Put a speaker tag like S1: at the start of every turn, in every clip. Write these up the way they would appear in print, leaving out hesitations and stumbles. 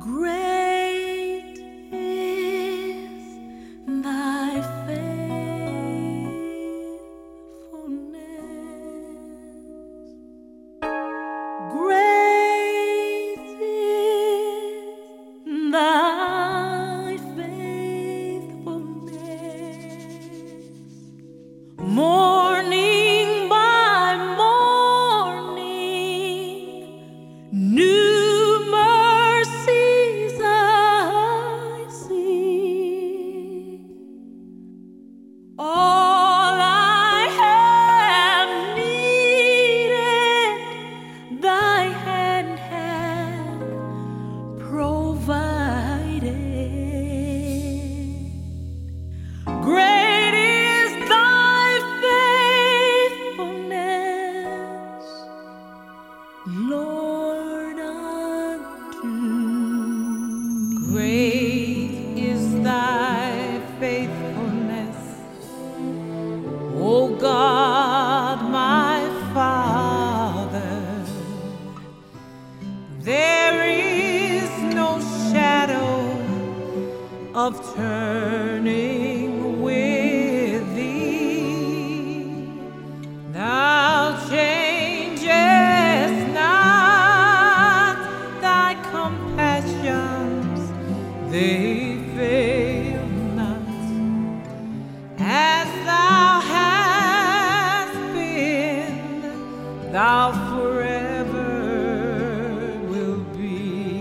S1: Great is thy faithfulness. Great is thy faithfulness. Morning by morning, new mercies I see. All I have needed, thy hand hath provided. Great is thy faithfulness, Lord, unto me.
S2: Great is thy faithfulness, O God, my Father. There is no shadow of turning with thee. Thou changest not, thy compassions, they fail not. As thou hast been, thou forever will be.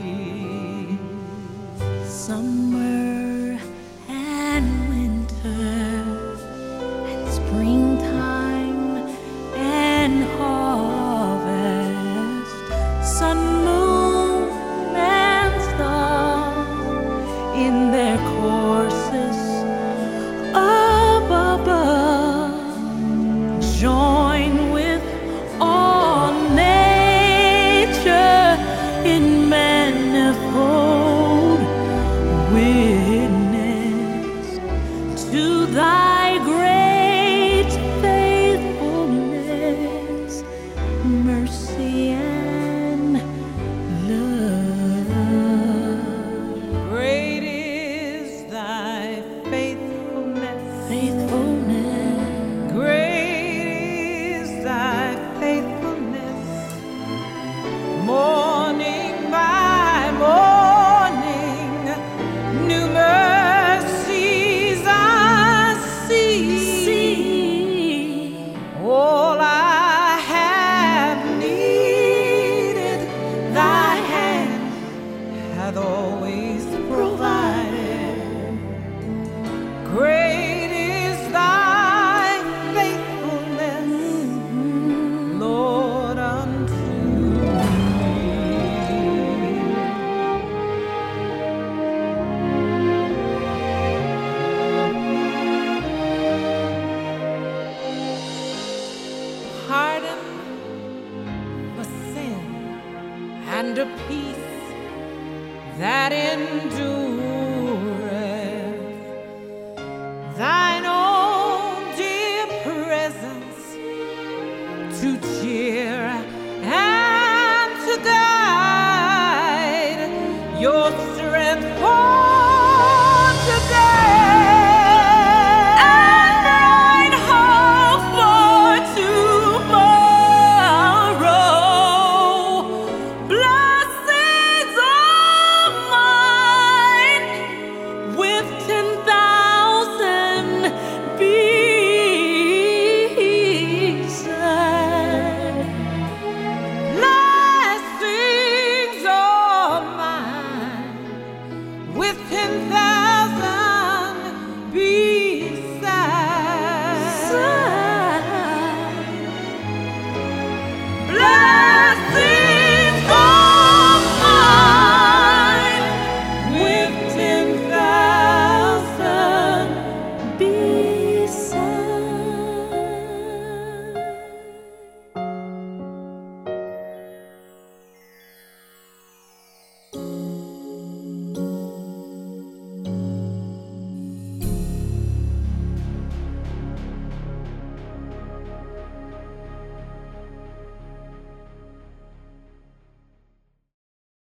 S1: Summer and winter and springtime and harvest, sun, moon, and stars in their courses up above join with all nature in manifold witness to thy great faithfulness, mercy, and love.
S2: Great is thy faithfulness.
S1: Faithfulness.
S2: Great is thy faithfulness. Morning by morning, new mercies I see. All I have needed, thy hand hath always provided. Great is thy faithfulness, Lord, unto me. Pardon for sin and a peace that endures